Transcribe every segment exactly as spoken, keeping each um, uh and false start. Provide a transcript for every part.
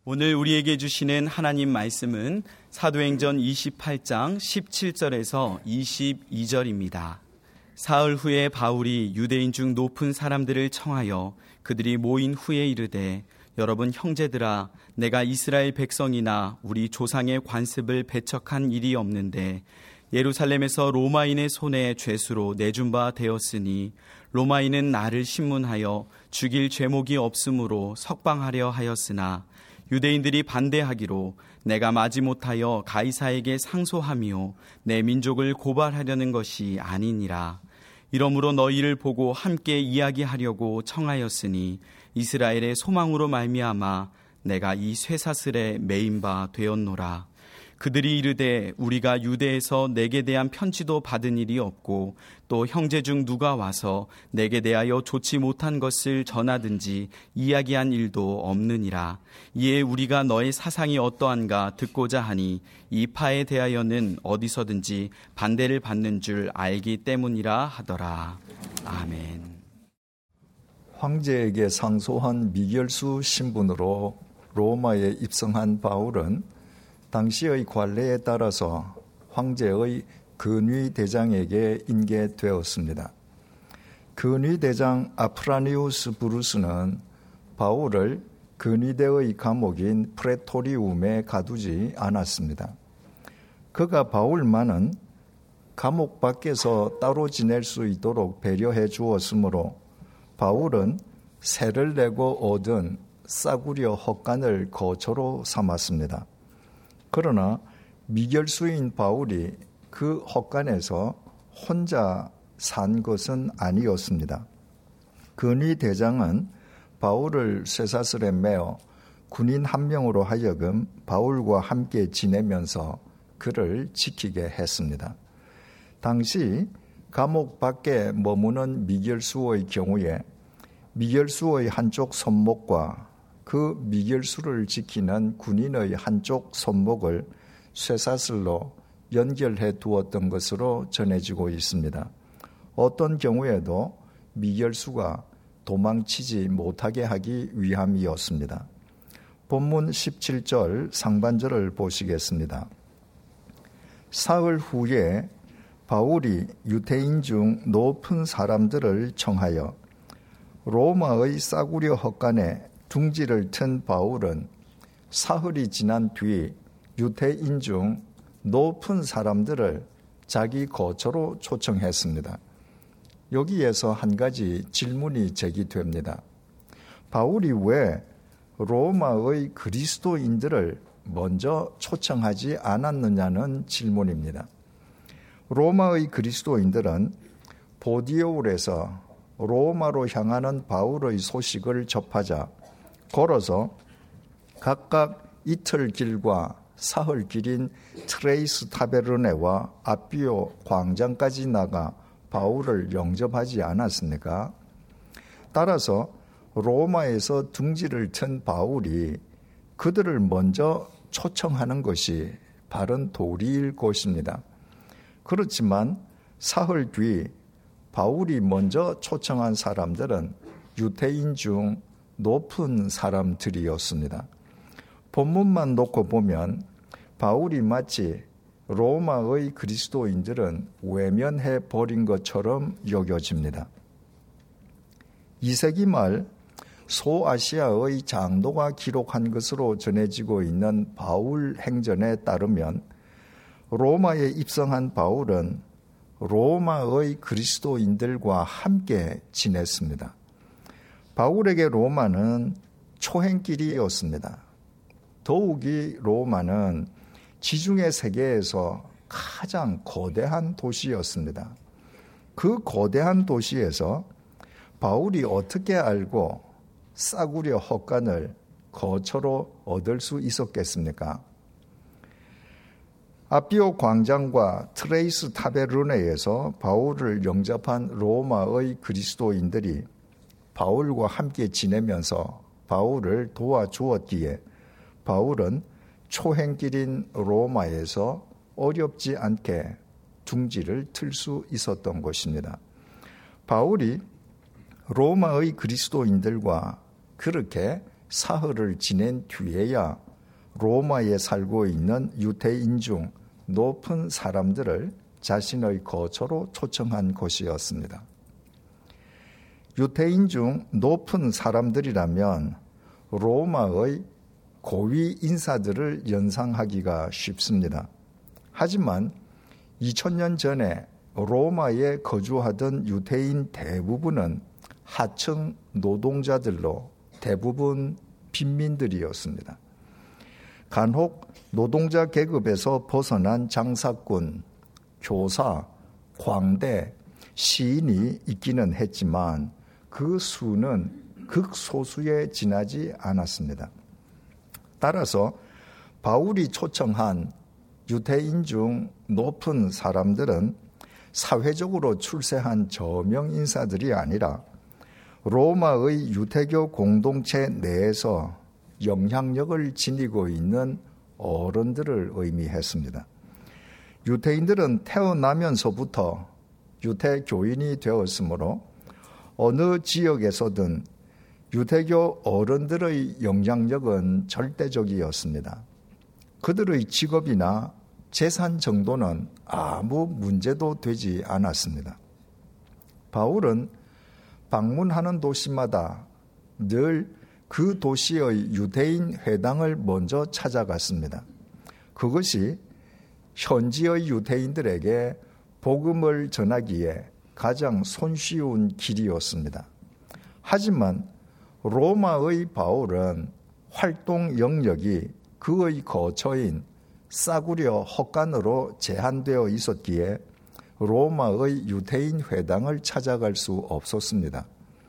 오늘 우리에게 주시는 하나님 말씀은 사도행전 이십팔 장 십칠 절에서 이십이 절입니다. 사흘 후에 바울이 유대인 중 높은 사람들을 청하여 그들이 모인 후에 이르되, 여러분 형제들아, 내가 이스라엘 백성이나 우리 조상의 관습을 배척한 일이 없는데 예루살렘에서 로마인의 손에 죄수로 내준 바 되었으니 로마인은 나를 신문하여 죽일 죄목이 없으므로 석방하려 하였으나 유대인들이 반대하기로 내가 마지못하여 가이사에게 상소하며 내 민족을 고발하려는 것이 아니니라. 이러므로 너희를 보고 함께 이야기하려고 청하였으니 이스라엘의 소망으로 말미암아 내가 이 쇠사슬에 매인 바 되었노라. 그들이 이르되, 우리가 유대에서 내게 대한 편지도 받은 일이 없고 또 형제 중 누가 와서 내게 대하여 좋지 못한 것을 전하든지 이야기한 일도 없느니라. 이에 우리가 너의 사상이 어떠한가 듣고자 하니 이 파에 대하여는 어디서든지 반대를 받는 줄 알기 때문이라 하더라. 아멘. 황제에게 상소한 미결수 신분으로 로마에 입성한 바울은 당시의 관례에 따라서 황제의 근위대장에게 인계되었습니다. 근위대장 아프라니우스 브루스는 바울을 근위대의 감옥인 프레토리움에 가두지 않았습니다. 그가 바울만은 감옥 밖에서 따로 지낼 수 있도록 배려해 주었으므로 바울은 세를 내고 얻은 싸구려 헛간을 거처로 삼았습니다. 그러나 미결수인 바울이 그 헛간에서 혼자 산 것은 아니었습니다. 근위대장은 바울을 쇠사슬에 매어 군인 한 명으로 하여금 바울과 함께 지내면서 그를 지키게 했습니다. 당시 감옥 밖에 머무는 미결수의 경우에 미결수의 한쪽 손목과 그 미결수를 지키는 군인의 한쪽 손목을 쇠사슬로 연결해 두었던 것으로 전해지고 있습니다. 어떤 경우에도 미결수가 도망치지 못하게 하기 위함이었습니다. 본문 십칠 절 상반절을 보시겠습니다. 사흘 후에 바울이 유대인 중 높은 사람들을 청하여 로마의 싸구려 헛간에 둥지를 튼 바울은 사흘이 지난 뒤 유대인 중 높은 사람들을 자기 거처로 초청했습니다. 여기에서 한 가지 질문이 제기됩니다. 바울이 왜 로마의 그리스도인들을 먼저 초청하지 않았느냐는 질문입니다. 로마의 그리스도인들은 보디오울에서 로마로 향하는 바울의 소식을 접하자 걸어서 각각 이틀 길과 사흘 길인 트레이스 타베르네와 아비오 광장까지 나가 바울을 영접하지 않았습니까? 따라서 로마에서 둥지를 튼 바울이 그들을 먼저 초청하는 것이 바른 도리일 것입니다. 그렇지만 사흘 뒤 바울이 먼저 초청한 사람들은 유대인 중 높은 사람들이었습니다. 본문만 놓고 보면 바울이 마치 로마의 그리스도인들은 외면해 버린 것처럼 여겨집니다. 이 세기 말 소아시아의 장로가 기록한 것으로 전해지고 있는 바울 행전에 따르면 로마에 입성한 바울은 로마의 그리스도인들과 함께 지냈습니다. 바울에게 로마는 초행길이었습니다. 더욱이 로마는 지중해 세계에서 가장 거대한 도시였습니다. 그 거대한 도시에서 바울이 어떻게 알고 싸구려 헛간을 거처로 얻을 수 있었겠습니까? 아비오 광장과 트레이스 타베르네에서 바울을 영접한 로마의 그리스도인들이 바울과 함께 지내면서 바울을 도와주었기에 바울은 초행길인 로마에서 어렵지 않게 둥지를 틀 수 있었던 것입니다. 바울이 로마의 그리스도인들과 그렇게 사흘을 지낸 뒤에야 로마에 살고 있는 유대인 중 높은 사람들을 자신의 거처로 초청한 곳이었습니다. 유대인 중 높은 사람들이라면 로마의 고위 인사들을 연상하기가 쉽습니다. 하지만 이천 년 전에 로마에 거주하던 유대인 대부분은 하층 노동자들로 대부분 빈민들이었습니다. 간혹 노동자 계급에서 벗어난 장사꾼, 교사, 광대, 시인이 있기는 했지만 그 수는 극소수에 지나지 않았습니다. 따라서 바울이 초청한 유대인 중 높은 사람들은 사회적으로 출세한 저명 인사들이 아니라 로마의 유대교 공동체 내에서 영향력을 지니고 있는 어른들을 의미했습니다. 유대인들은 태어나면서부터 유대교인이 되었으므로 어느 지역에서든 유대교 어른들의 영향력은 절대적이었습니다. 그들의 직업이나 재산 정도는 아무 문제도 되지 않았습니다. 바울은 방문하는 도시마다 늘 그 도시의 유대인 회당을 먼저 찾아갔습니다. 그것이 현지의 유대인들에게 복음을 전하기에 가장 손쉬운 길이었습니다. 하지만 로마의 바울은 활동 영역이 그의 거처인 싸구려 헛간으로 제한되어 있었기에 로마의 유대인 회당을 찾아갈 수 없었습니다.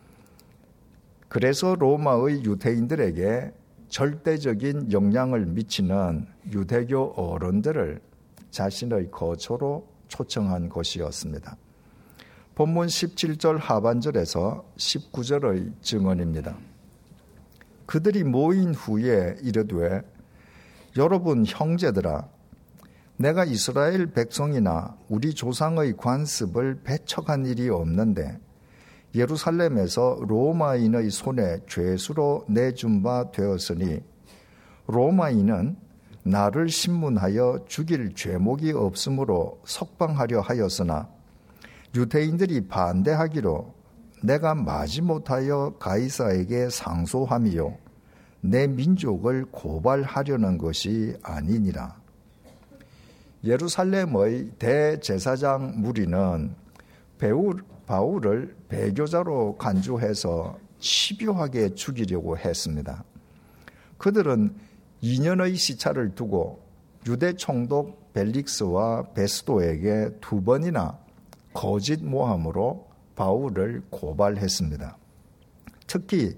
그래서 로마의 유대인들에게 절대적인 영향을 미치는 유대교 어른들을 자신의 거처로 초청한 것이었습니다. 본문 십칠 절 하반절에서 십구 절의 증언입니다. 그들이 모인 후에 이르되 여러분 형제들아 내가 이스라엘 백성이나 우리 조상의 관습을 배척한 일이 없는데 예루살렘에서 로마인의 손에 죄수로 내준 바 되었으니 로마인은 나를 신문하여 죽일 죄목이 없으므로 석방하려 하였으나 유대인들이 반대하기로 내가 마지못하여 가이사에게 상소함이요 내 민족을 고발하려는 것이 아니니라. 예루살렘의 대제사장 무리는 배울 바울을 배교자로 간주해서 치료하게 죽이려고 했습니다. 그들은 이 년의 시차를 두고 유대 총독 벨릭스와 베스도에게 두 번이나 거짓 모함으로 바울을 고발했습니다. 특히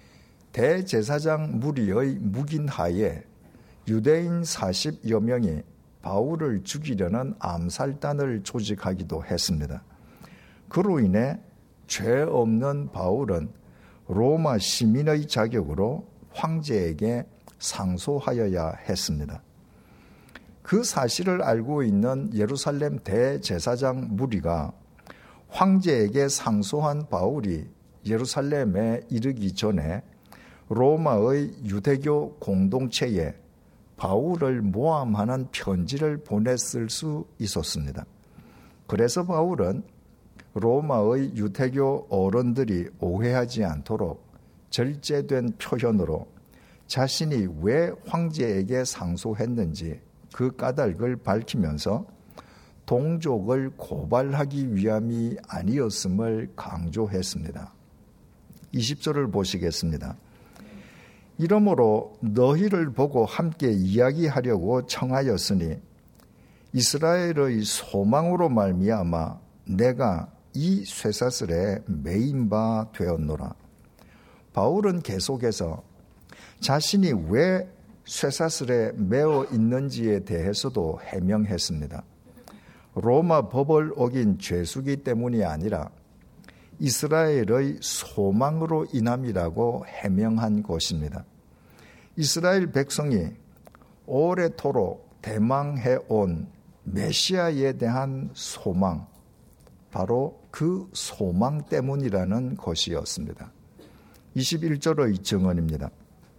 대제사장 무리의 묵인하에 유대인 사십여 명이 바울을 죽이려는 암살단을 조직하기도 했습니다. 그로 인해 죄 없는 바울은 로마 시민의 자격으로 황제에게 상소하여야 했습니다. 그 사실을 알고 있는 예루살렘 대제사장 무리가 황제에게 상소한 바울이 예루살렘에 이르기 전에 로마의 유대교 공동체에 바울을 모함하는 편지를 보냈을 수 있었습니다. 그래서 바울은 로마의 유대교 어른들이 오해하지 않도록 절제된 표현으로 자신이 왜 황제에게 상소했는지 그 까닭을 밝히면서 동족을 고발하기 위함이 아니었음을 강조했습니다. 이십 절을 보시겠습니다. 이러므로 너희를 보고 함께 이야기하려고 청하였으니 이스라엘의 소망으로 말미암아 내가 이 쇠사슬에 매인 바 되었노라. 바울은 계속해서 자신이 왜 쇠사슬에 매어 있는지에 대해서도 해명했습니다. 로마 법을 어긴 죄수기 때문이 아니라 이스라엘의 소망으로 인함이라고 해명한 것입니다. 이스라엘 백성이 오래도록 대망해온 메시아에 대한 소망, 바로 그 소망 때문이라는 것이었습니다. 이십일 절의 증언입니다.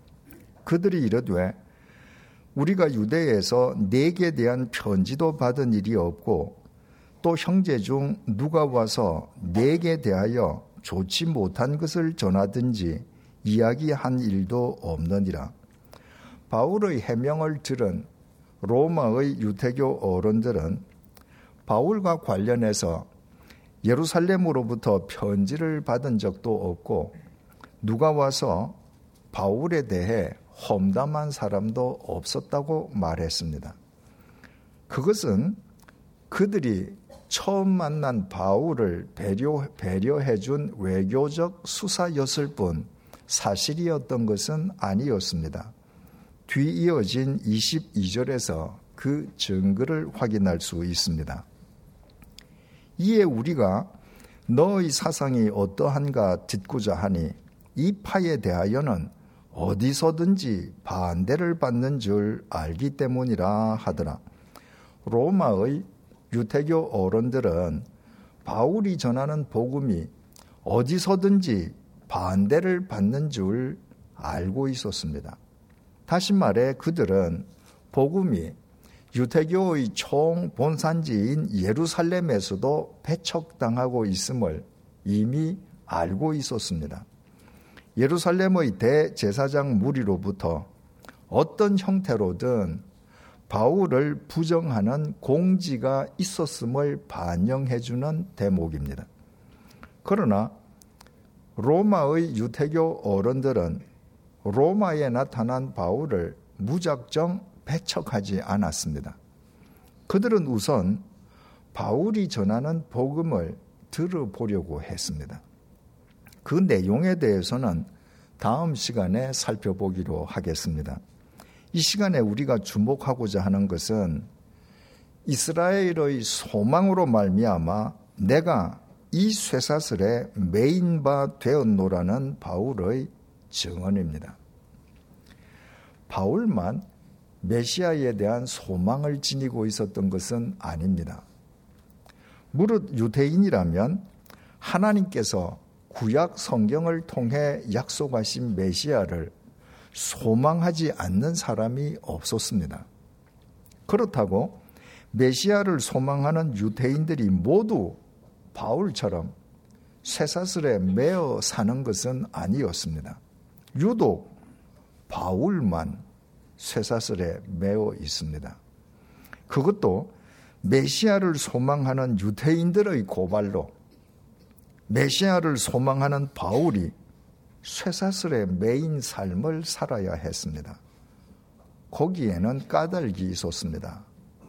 그들이 이르되 우리가 유대에서 내게 대한 편지도 받은 일이 없고 또 형제 중 누가 와서 내게 대하여 좋지 못한 것을 전하든지 이야기한 일도 없느니라. 바울의 해명을 들은 로마의 유대교 어른들은 바울과 관련해서 예루살렘으로부터 편지를 받은 적도 없고 누가 와서 바울에 대해 험담한 사람도 없었다고 말했습니다. 그것은 그들이 처음 만난 바울을 배려, 배려해준 외교적 수사였을 뿐 사실이었던 것은 아니었습니다. 뒤이어진 이십이 절에서 그 증거를 확인할 수 있습니다. 이에 우리가 너의 사상이 어떠한가 듣고자 하니 이 파에 대하여는 어디서든지 반대를 받는 줄 알기 때문이라 하더라. 로마의 유대교 어른들은 바울이 전하는 복음이 어디서든지 반대를 받는 줄 알고 있었습니다. 다시 말해 그들은 복음이 유대교의 총 본산지인 예루살렘에서도 배척당하고 있음을 이미 알고 있었습니다. 예루살렘의 대제사장 무리로부터 어떤 형태로든 바울을 부정하는 공지가 있었음을 반영해주는 대목입니다. 그러나 로마의 유대교 어른들은 로마에 나타난 바울을 무작정 배척하지 않았습니다. 그들은 우선 바울이 전하는 복음을 들어보려고 했습니다. 그 내용에 대해서는 다음 시간에 살펴보기로 하겠습니다. 이 시간에 우리가 주목하고자 하는 것은 이스라엘의 소망으로 말미암아 내가 이 쇠사슬에 매인 바 되었노라는 바울의 증언입니다. 바울만 메시아에 대한 소망을 지니고 있었던 것은 아닙니다. 무릇 유대인이라면 하나님께서 구약 성경을 통해 약속하신 메시아를 소망하지 않는 사람이 없었습니다. 그렇다고 메시아를 소망하는 유대인들이 모두 바울처럼 쇠사슬에 매어 사는 것은 아니었습니다. 유독 바울만 쇠사슬에 매어 있습니다. 그것도 메시아를 소망하는 유대인들의 고발로 메시아를 소망하는 바울이 쇠사슬에 매인 삶을 살아야 했습니다. 거기에는 까닭이 있었습니다.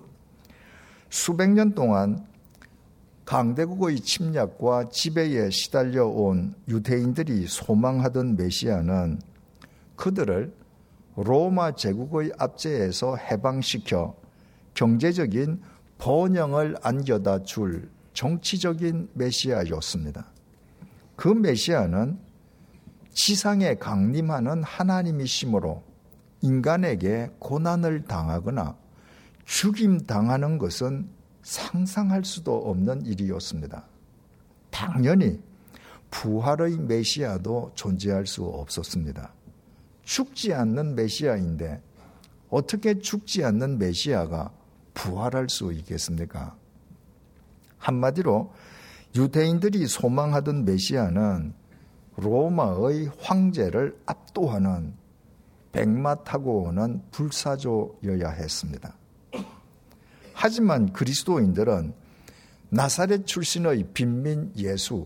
수백 년 동안 강대국의 침략과 지배에 시달려온 유대인들이 소망하던 메시아는 그들을 로마 제국의 압제에서 해방시켜 경제적인 번영을 안겨다 줄 정치적인 메시아였습니다. 그 메시아는 지상에 강림하는 하나님이시므로 인간에게 고난을 당하거나 죽임당하는 것은 상상할 수도 없는 일이었습니다. 당연히 부활의 메시아도 존재할 수 없었습니다. 죽지 않는 메시아인데 어떻게 죽지 않는 메시아가 부활할 수 있겠습니까? 한마디로 유대인들이 소망하던 메시아는 로마의 황제를 압도하는 백마 타고 오는 불사조여야 했습니다. 하지만 그리스도인들은 나사렛 출신의 빈민 예수,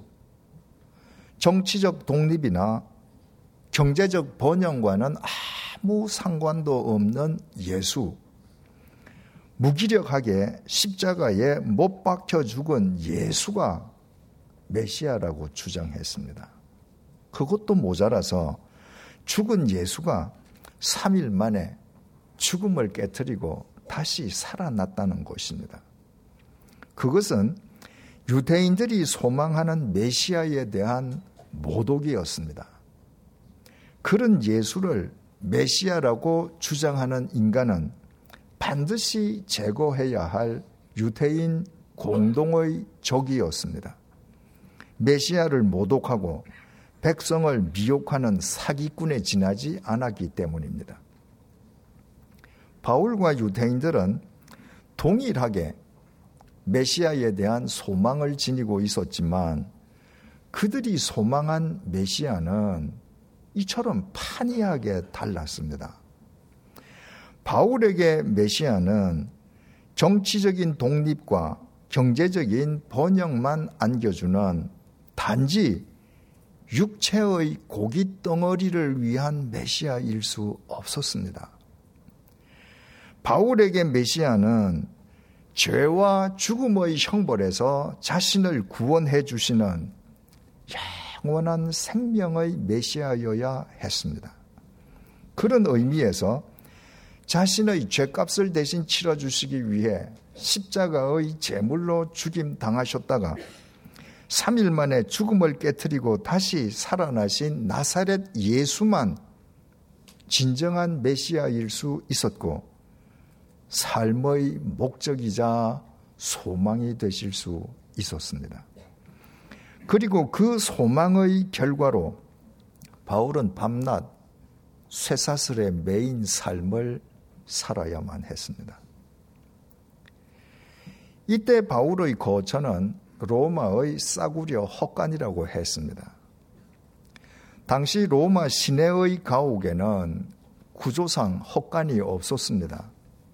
정치적 독립이나 경제적 번영과는 아무 상관도 없는 예수, 무기력하게 십자가에 못 박혀 죽은 예수가 메시아라고 주장했습니다. 그것도 모자라서 죽은 예수가 삼 일 만에 죽음을 깨뜨리고 다시 살아났다는 것입니다. 그것은 유대인들이 소망하는 메시아에 대한 모독이었습니다. 그런 예수를 메시아라고 주장하는 인간은 반드시 제거해야 할 유대인 공동의 적이었습니다. 메시아를 모독하고 백성을 미혹하는 사기꾼에 지나지 않았기 때문입니다. 바울과 유대인들은 동일하게 메시아에 대한 소망을 지니고 있었지만 그들이 소망한 메시아는 이처럼 판이하게 달랐습니다. 바울에게 메시아는 정치적인 독립과 경제적인 번영만 안겨주는 단지 육체의 고깃덩어리를 위한 메시아일 수 없었습니다. 바울에게 메시아는 죄와 죽음의 형벌에서 자신을 구원해 주시는 영원한 생명의 메시아여야 했습니다. 그런 의미에서 자신의 죄값을 대신 치러주시기 위해 십자가의 제물로 죽임 당하셨다가 삼 일 만에 죽음을 깨트리고 다시 살아나신 나사렛 예수만 진정한 메시아일 수 있었고 삶의 목적이자 소망이 되실 수 있었습니다. 그리고 그 소망의 결과로 바울은 밤낮 쇠사슬에 매인 삶을 살아야만 했습니다. 이때 바울의 거처는 로마의 싸구려 헛간이라고 했습니다. 당시 로마 시내의 가옥에는 구조상 헛간이 없었습니다.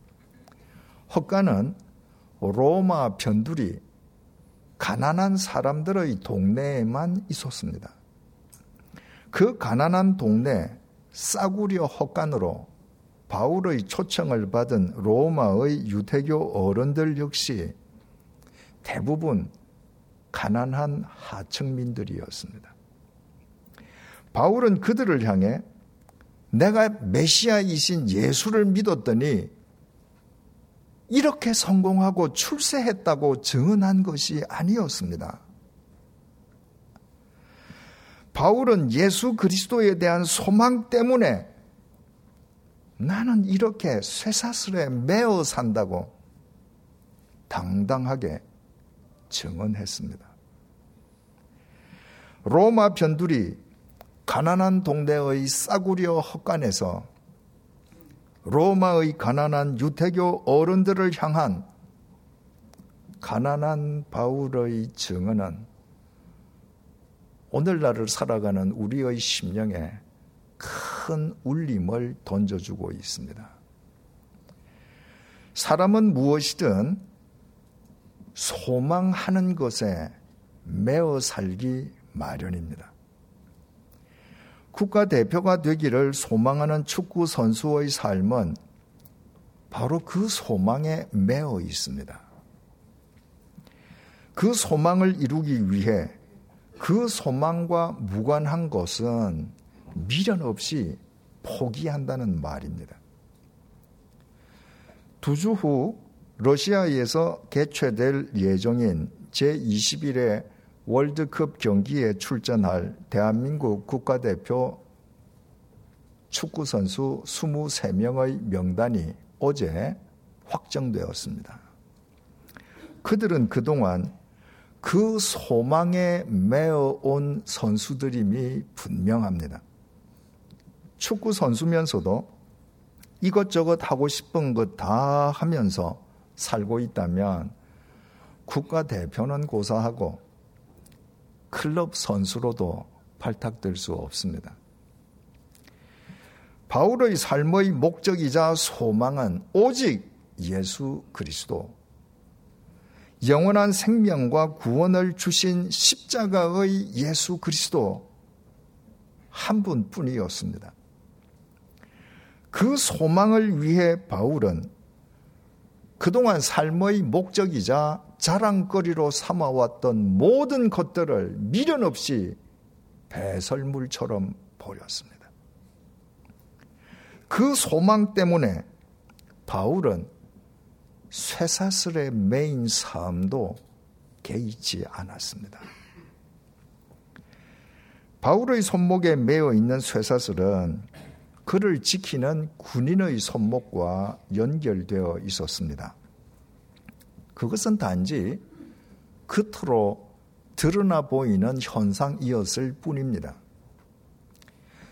헛간은 로마 변두리 가난한 사람들의 동네에만 있었습니다. 그 가난한 동네 싸구려 헛간으로 바울의 초청을 받은 로마의 유대교 어른들 역시 대부분 가난한 하층민들이었습니다. 바울은 그들을 향해 내가 메시아이신 예수를 믿었더니 이렇게 성공하고 출세했다고 증언한 것이 아니었습니다. 바울은 예수 그리스도에 대한 소망 때문에 나는 이렇게 쇠사슬에 매어 산다고 당당하게 증언했습니다. 로마 변두리 가난한 동네의 싸구려 헛간에서 로마의 가난한 유대교 어른들을 향한 가난한 바울의 증언은 오늘날을 살아가는 우리의 심령에 큰 울림을 던져주고 있습니다. 사람은 무엇이든 소망하는 것에 매어 살기 마련입니다. 국가대표가 되기를 소망하는 축구 선수의 삶은 바로 그 소망에 매어 있습니다. 그 소망을 이루기 위해 그 소망과 무관한 것은 미련 없이 포기한다는 말입니다. 두 주 후 러시아에서 개최될 예정인 제이십일 회 월드컵 경기에 출전할 대한민국 국가대표 축구선수 이십삼 명의 명단이 어제 확정되었습니다. 그들은 그동안 그 소망에 매어온 선수들임이 분명합니다. 축구 선수면서도 이것저것 하고 싶은 것 다 하면서 살고 있다면 국가대표는 고사하고 클럽 선수로도 발탁될 수 없습니다. 바울의 삶의 목적이자 소망은 오직 예수 그리스도, 영원한 생명과 구원을 주신 십자가의 예수 그리스도 한 분뿐이었습니다. 그 소망을 위해 바울은 그동안 삶의 목적이자 자랑거리로 삼아왔던 모든 것들을 미련 없이 배설물처럼 버렸습니다. 그 소망 때문에 바울은 쇠사슬에 매인 삶도 개의치 않았습니다. 바울의 손목에 매어 있는 쇠사슬은 그를 지키는 군인의 손목과 연결되어 있었습니다. 그것은 단지 겉으로 드러나 보이는 현상이었을 뿐입니다.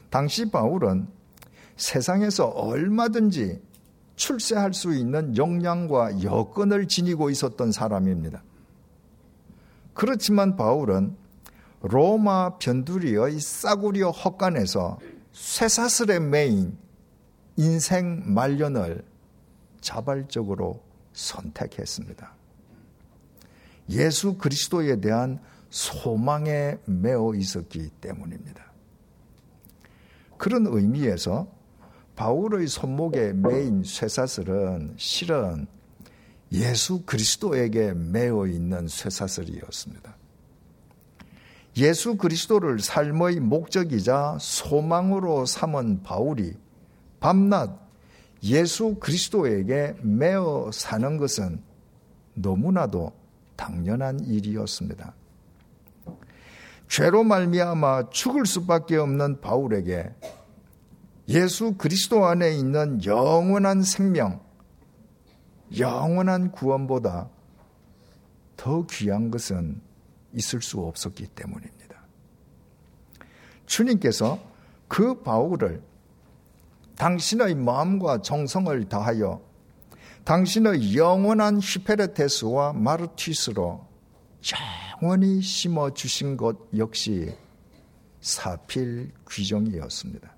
당시 바울은 세상에서 얼마든지 출세할 수 있는 역량과 여건을 지니고 있었던 사람입니다. 그렇지만 바울은 로마 변두리의 싸구려 헛간에서 쇠사슬에 매인 인생 말년을 자발적으로 선택했습니다. 예수 그리스도에 대한 소망에 매어 있었기 때문입니다. 그런 의미에서 바울의 손목에 매인 쇠사슬은 실은 예수 그리스도에게 매어 있는 쇠사슬이었습니다. 예수 그리스도를 삶의 목적이자 소망으로 삼은 바울이 밤낮 예수 그리스도에게 매어 사는 것은 너무나도 당연한 일이었습니다. 죄로 말미암아 죽을 수밖에 없는 바울에게 예수 그리스도 안에 있는 영원한 생명, 영원한 구원보다 더 귀한 것은 있을 수 없었기 때문입니다. 주님께서 그 바울을 당신의 마음과 정성을 다하여 당신의 영원한 휘페레테스와 마르티스로 영원히 심어주신 것 역시 사필 귀정이었습니다.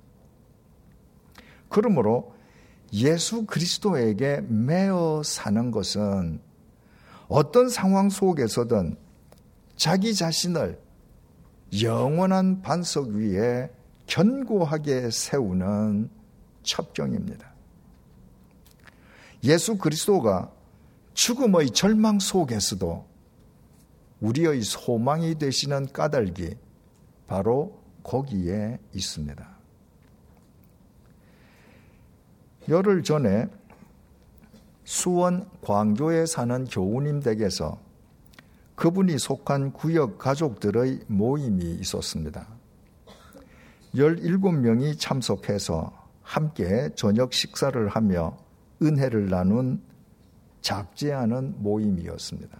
그러므로 예수 그리스도에게 매어 사는 것은 어떤 상황 속에서든 자기 자신을 영원한 반석 위에 견고하게 세우는 첩경입니다. 예수 그리스도가 죽음의 절망 속에서도 우리의 소망이 되시는 까닭이 바로 거기에 있습니다. 열흘 전에 수원 광교에 사는 교우님 댁에서 그분이 속한 구역 가족들의 모임이 있었습니다. 열일곱 명이 참석해서 함께 저녁 식사를 하며 은혜를 나눈 작지 않은 모임이었습니다.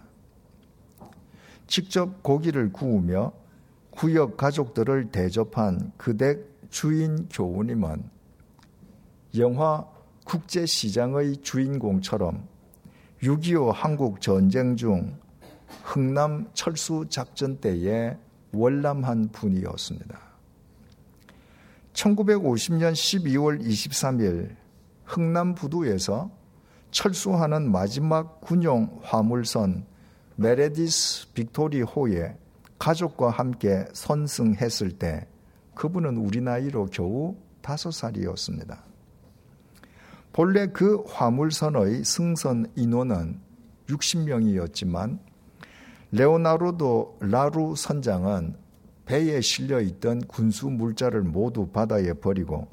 직접 고기를 구우며 구역 가족들을 대접한 그 댁 주인 교우님은 영화 국제시장의 주인공처럼 육이오 한국 전쟁 중 흥남 철수 작전 때에 월남한 분이었습니다. 천구백오십 년 십이월 이십삼일 흥남 부두에서 철수하는 마지막 군용 화물선 메레디스 빅토리호에 가족과 함께 선승했을 때 그분은 우리 나이로 겨우 다섯 살이었습니다. 본래 그 화물선의 승선 인원은 육십 명이었지만 레오나르도 라루 선장은 배에 실려있던 군수 물자를 모두 바다에 버리고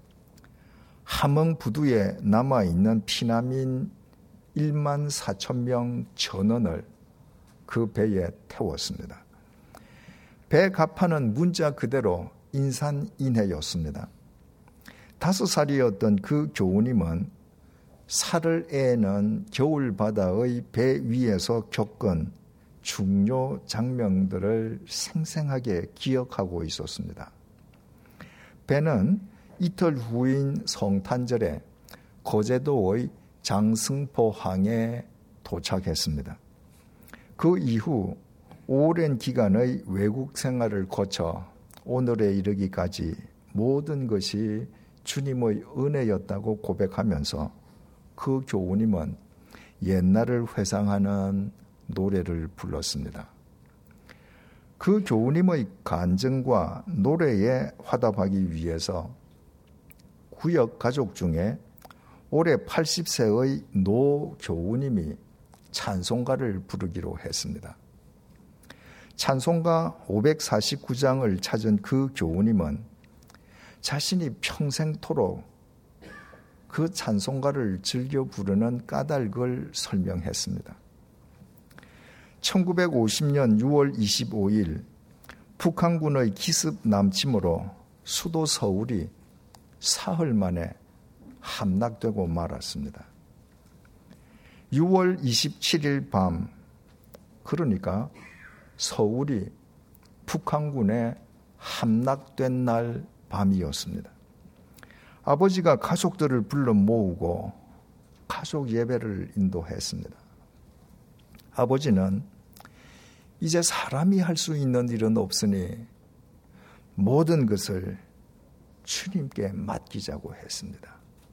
함흥 부두에 남아있는 피난민 일만 사천 명 전원을 그 배에 태웠습니다. 배 갑판은 문자 그대로 인산인해였습니다. 다섯 살이었던 그 교우님은 살을 애는 겨울바다의 배 위에서 겪은 중요 장면들을 생생하게 기억하고 있었습니다. 배는 이틀 후인 성탄절에 거제도의 장승포항에 도착했습니다. 그 이후 오랜 기간의 외국 생활을 거쳐 오늘에 이르기까지 모든 것이 주님의 은혜였다고 고백하면서 그 교우님은 옛날을 회상하는 노래를 불렀습니다. 그 교우님의 간증과 노래에 화답하기 위해서 구역 가족 중에 올해 팔십 세의 노 교우님이 찬송가를 부르기로 했습니다. 찬송가 오백사십구 장을 찾은 그 교우님은 자신이 평생토록 그 찬송가를 즐겨 부르는 까닭을 설명했습니다. 천구백오십 년 유월 이십오일 북한군의 기습 남침으로 수도 서울이 사흘 만에 함락되고 말았습니다. 유월 이십칠일 밤, 그러니까 서울이 북한군에 함락된 날 밤이었습니다. 아버지가 가족들을 불러 모으고 가족 예배를 인도했습니다. 아버지는 이제 사람이 할 수 있는 일은 없으니 모든 것을 주님께 맡기자고 했습니다.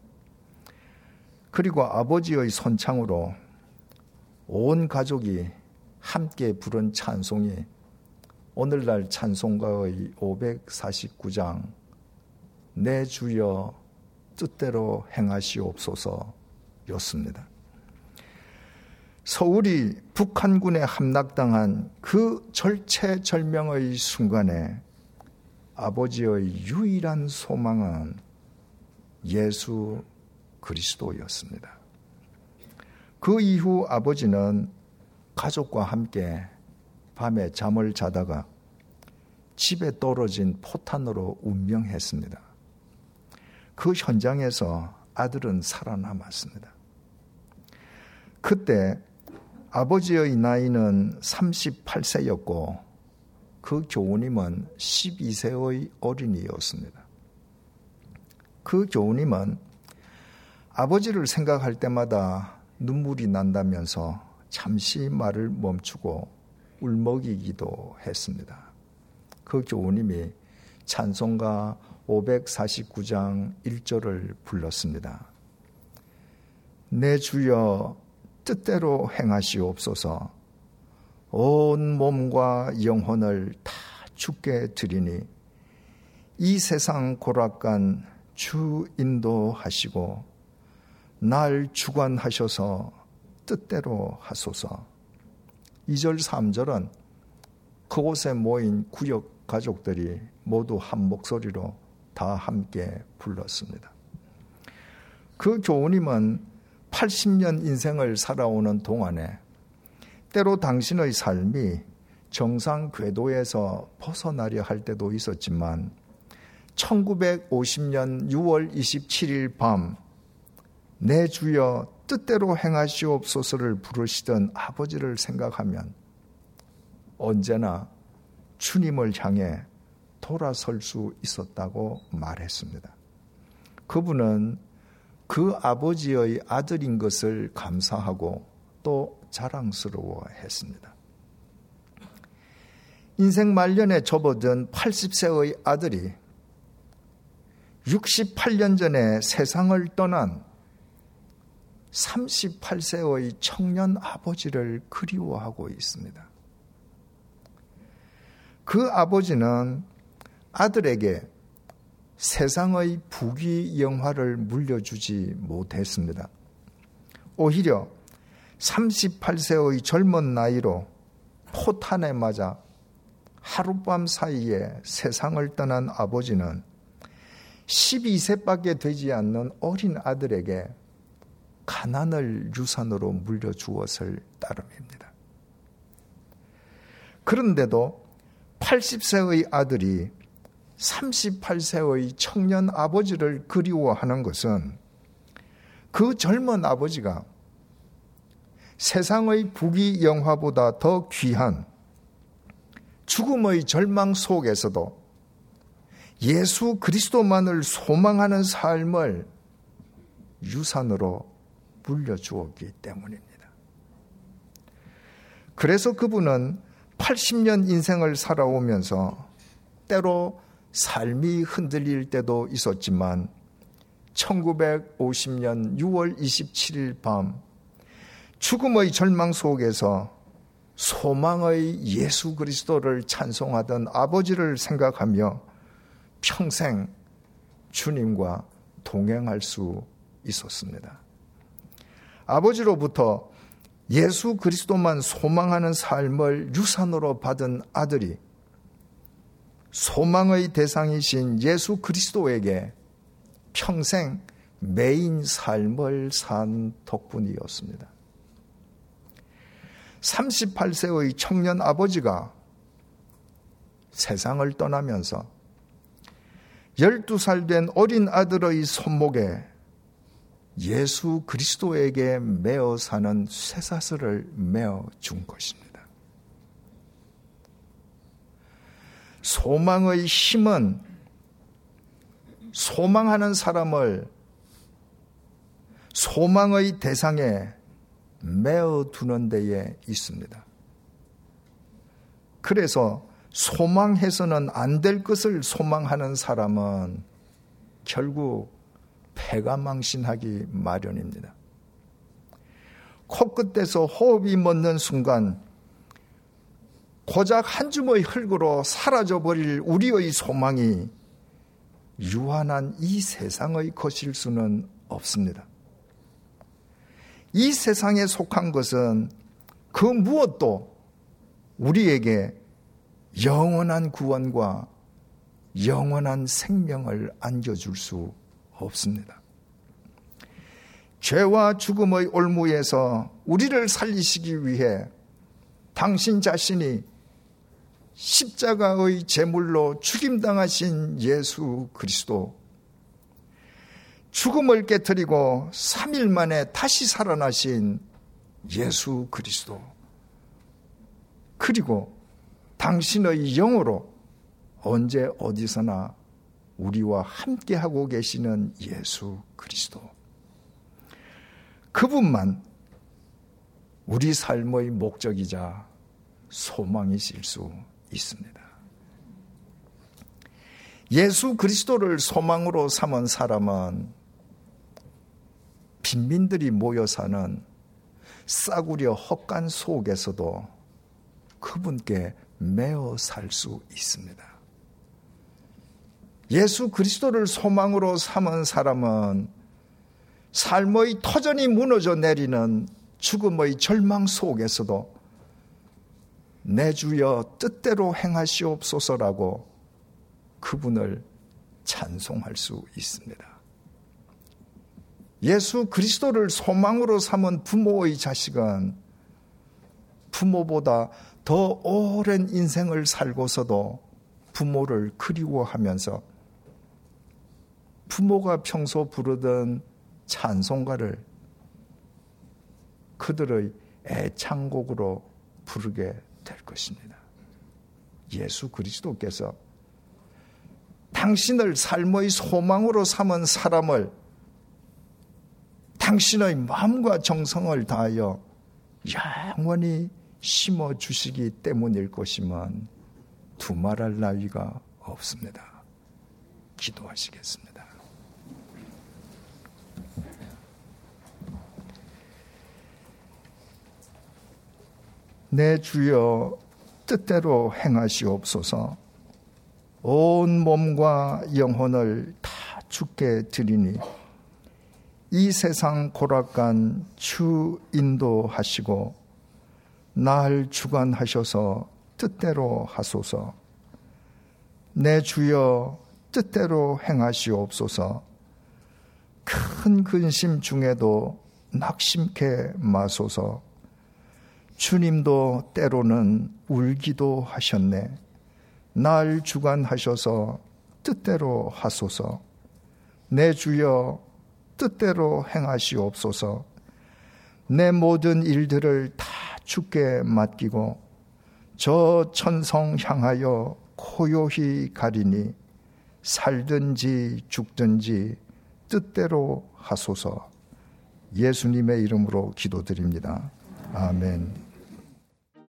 그리고 아버지의 손창으로 온 가족이 함께 부른 찬송이 오늘날 찬송가의 오백사십구 장 내 주여 뜻대로 행하시옵소서 였습니다. 서울이 북한군에 함락당한 그 절체절명의 순간에 아버지의 유일한 소망은 예수 그리스도였습니다. 그 이후 아버지는 가족과 함께 밤에 잠을 자다가 집에 떨어진 포탄으로 운명했습니다. 그 현장에서 아들은 살아남았습니다. 그때 아버지의 나이는 삼십팔 세였고 그 교우님은 십이 세의 어린이였습니다. 그 교우님은 아버지를 생각할 때마다 눈물이 난다면서 잠시 말을 멈추고 울먹이기도 했습니다. 그 교우님이 찬송가 오백사십구 장 일 절을 불렀습니다. 내 주여 뜻대로 행하시옵소서. 온 몸과 영혼을 다 주께 드리니 이 세상 고락간 주 인도하시고 날 주관하셔서 뜻대로 하소서. 이 절 삼 절은 그곳에 모인 구역 가족들이 모두 한 목소리로 다 함께 불렀습니다. 그 교우님은 팔십 년 인생을 살아오는 동안에 때로 당신의 삶이 정상 궤도에서 벗어나려 할 때도 있었지만 천구백오십 년 유월 이십칠일 밤 내 주여 뜻대로 행하시옵소서를 부르시던 아버지를 생각하면 언제나 주님을 향해 돌아설 수 있었다고 말했습니다. 그분은 그 아버지의 아들인 것을 감사하고 또 자랑스러워했습니다. 인생 말년에 접어든 팔십 세의 아들이 육십팔 년 전에 세상을 떠난 삼십팔 세의 청년 아버지를 그리워하고 있습니다. 그 아버지는 아들에게 세상의 부귀 영화를 물려주지 못했습니다. 오히려 삼십팔 세의 젊은 나이로 포탄에 맞아 하룻밤 사이에 세상을 떠난 아버지는 십이 세밖에 되지 않는 어린 아들에게 가난을 유산으로 물려주었을 따름입니다. 그런데도 팔십 세의 아들이 삼십팔 세의 청년 아버지를 그리워하는 것은 그 젊은 아버지가 세상의 부귀 영화보다 더 귀한 죽음의 절망 속에서도 예수 그리스도만을 소망하는 삶을 유산으로 물려주었기 때문입니다. 그래서 그분은 팔십 년 인생을 살아오면서 때로 삶이 흔들릴 때도 있었지만 천구백오십 년 유월 이십칠일 밤 죽음의 절망 속에서 소망의 예수 그리스도를 찬송하던 아버지를 생각하며 평생 주님과 동행할 수 있었습니다. 아버지로부터 예수 그리스도만 소망하는 삶을 유산으로 받은 아들이 소망의 대상이신 예수 그리스도에게 평생 매인 삶을 산 덕분이었습니다. 삼십팔 세의 청년 아버지가 세상을 떠나면서 열두 살 된 어린 아들의 손목에 예수 그리스도에게 매어 사는 쇠사슬을 매어 준 것입니다. 소망의 힘은 소망하는 사람을 소망의 대상에 메어 두는 데에 있습니다. 그래서 소망해서는 안 될 것을 소망하는 사람은 결국 패가망신하기 마련입니다. 코끝에서 호흡이 멎는 순간 고작 한 줌의 흙으로 사라져버릴 우리의 소망이 유한한 이 세상의 것일 수는 없습니다. 이 세상에 속한 것은 그 무엇도 우리에게 영원한 구원과 영원한 생명을 안겨줄 수 없습니다. 죄와 죽음의 올무에서 우리를 살리시기 위해 당신 자신이 십자가의 제물로 죽임당하신 예수 그리스도, 죽음을 깨뜨리고 삼 일 만에 다시 살아나신 예수 그리스도, 그리고 당신의 영으로 언제 어디서나 우리와 함께하고 계시는 예수 그리스도, 그분만 우리 삶의 목적이자 소망이실 수 있습니다. 예수 그리스도를 소망으로 삼은 사람은 빈민들이 모여 사는 싸구려 헛간 속에서도 그분께 매어 살 수 있습니다. 예수 그리스도를 소망으로 삼은 사람은 삶의 터전이 무너져 내리는 죽음의 절망 속에서도 내 주여 뜻대로 행하시옵소서라고 그분을 찬송할 수 있습니다. 예수 그리스도를 소망으로 삼은 부모의 자식은 부모보다 더 오랜 인생을 살고서도 부모를 그리워하면서 부모가 평소 부르던 찬송가를 그들의 애창곡으로 부르게 될 것입니다. 예수 그리스도께서 당신을 삶의 소망으로 삼은 사람을 당신의 마음과 정성을 다하여 영원히 심어주시기 때문일 것이면 두말할 나위가 없습니다. 기도하시겠습니다. 내 주여 뜻대로 행하시옵소서. 온 몸과 영혼을 다 주께 드리니 이 세상 고락간 주 인도하시고 날 주관하셔서 뜻대로 하소서. 내 주여 뜻대로 행하시옵소서. 큰 근심 중에도 낙심케 마소서. 주님도 때로는 울기도 하셨네. 날 주관하셔서 뜻대로 하소서. 내 주여 뜻대로 행하시옵소서. 내 모든 일들을 다 주께 맡기고 저 천성 향하여 고요히 가리니 살든지 죽든지 뜻대로 하소서. 예수님의 이름으로 기도드립니다. 아멘.